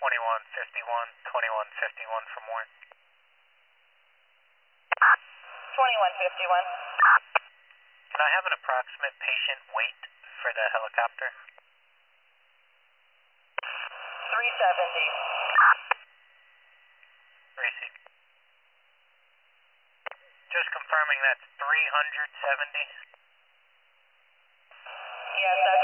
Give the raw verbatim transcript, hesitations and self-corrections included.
twenty-one fifty-one, twenty-one fifty-one for more. twenty-one fifty-one. Can I have an approximate patient weight for the helicopter? three seventy. Receive. Just confirming that's three hundred seventy. Yes, that's